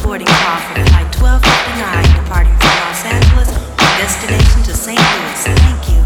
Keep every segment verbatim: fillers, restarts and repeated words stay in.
boarding call for flight twelve fifty-nine departing from Los Angeles with destination to Saint Louis. Thank you.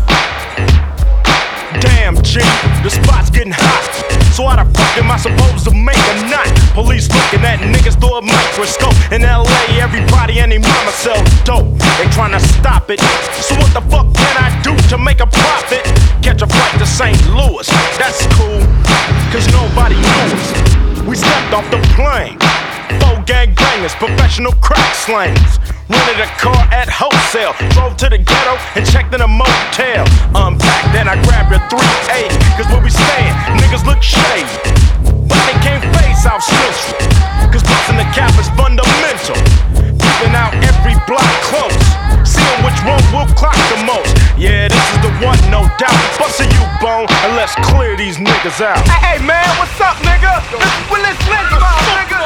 Damn, G, the spot's getting hot. So how the fuck am I supposed to make a knot? Police looking at niggas through a microscope. In L A, everybody and their mama sells dope. They tryna stop it. So what the fuck can I do to make a profit? Catch a flight to Saint Louis, that's cool, cause nobody knows. We stepped off the plane. Four gang bangers, professional crack slangers. Rented a car at wholesale, drove to the ghetto and checked in a motel. Unpacked, then I grabbed a three eighty, cause where we stayin', niggas look shady. But they can't face South Central, cause bustin' the cap is fundamental. Peeping out every block close, seeing which one will clock the most. Yeah, this is the one, no doubt. Bustin' you, Bone, and let's clear these niggas out. Hey, hey man, what's up, nigga? Well, let's let you out, nigga.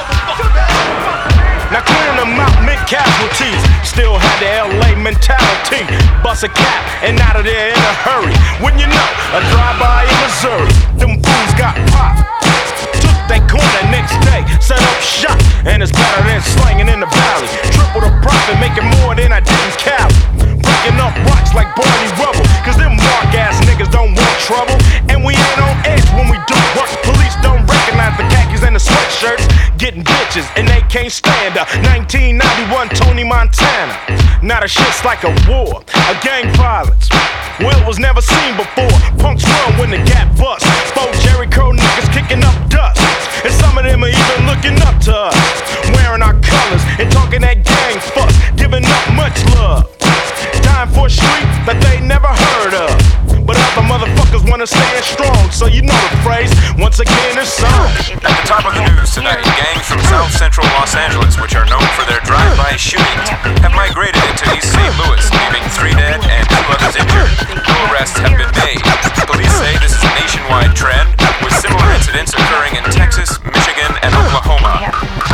Now clearing them out meant casualties. Still had the L A mentality. Bust a cap and out of there in a hurry. When you know, a drive-by in Missouri. Them fools got popped. Took that corner next day, set up shop. And it's better than slanging in the valley. Triple the profit, making more than I did in Cali. Breaking up rocks like Barney Rubble. Cause them mark-ass niggas don't want trouble. And we ain't on edge when we do work. Police don't recognize the khakis and the sweatshirts. Getting bitches and they can't stand her. nineteen ninety-one Tony Montana. Now the shit's like a war, a gang violence. Well, it was never seen before. Punks run when the gap busts. Four Jericho niggas kicking up dust. And some of them are even looking up to us. Wearing our colors and talking that gang fuss. Giving up much love. Dying for a street that they never heard of. But other motherfuckers wanna stand strong, so you know the phrase, once again it's on. At the top of the news tonight, gangs from South Central Los Angeles, which are known for their drive-by shootings, have migrated into East Saint Louis, leaving three dead and two others injured. No arrests have been made. Police say this is a nationwide trend, with similar incidents occurring in Texas, Michigan, and Oklahoma.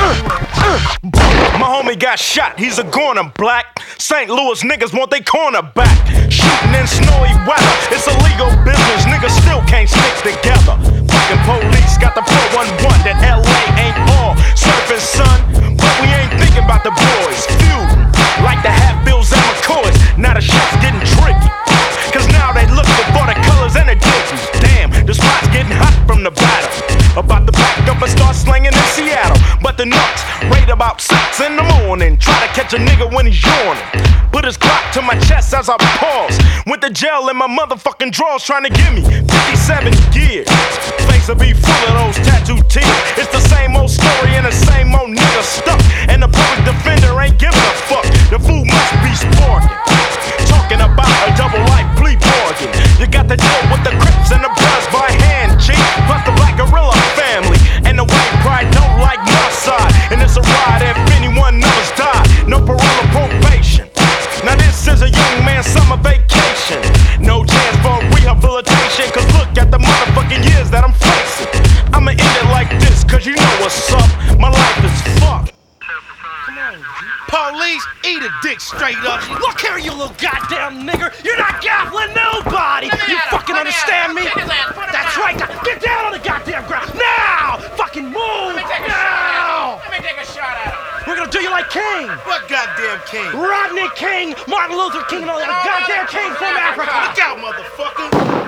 My homie got shot, he's a goner, black. Saint Louis niggas want they corner back. Shooting in snowy weather, it's illegal business, niggas still can't stick together. Fucking police got the four one one that L A ain't all surfing, son. But we ain't thinking about the boys, feuding like the Hatfields and McCoys. Now the shit's getting tricky, cause now they looking for the colors and the dickies. Damn, the spot's getting hot from the battle. About to back up and start slinging in Seattle. But the nuts rate about six in the morning. Try to catch a nigga when he's yawning. Put his clock to my chest as I pause. Went to jail in my motherfucking drawers trying to give me fifty-seven years. Face will be full of those tattoo tears. It's the same old story and the same old nigga stuck. And the public defender ain't giving a fuck. The fool must be sparking. Talking about a double life plea bargain. You got to deal with the Crips and the Bloods by hand, G. Plus the Black Gorilla family. And the white pride don't like my side. And it's a ride if anyone knows died. No parole or probation. Now this is a young man's summer vacation. No chance for rehabilitation. Cause look at the motherfucking years that I'm facing. I'ma end it like this, cause you know what's up. My life is fucked. Police, eat a dick straight up. Look here, you little goddamn nigger. You're not gaffling nobody. You fucking understand me? That's right. Now, get down on the goddamn ground. Now! Fucking move! Now! Let me take a shot at him. We're gonna do you like King. What goddamn king? Rodney King, Martin Luther King, and all that goddamn King from Africa. Look out, motherfucker.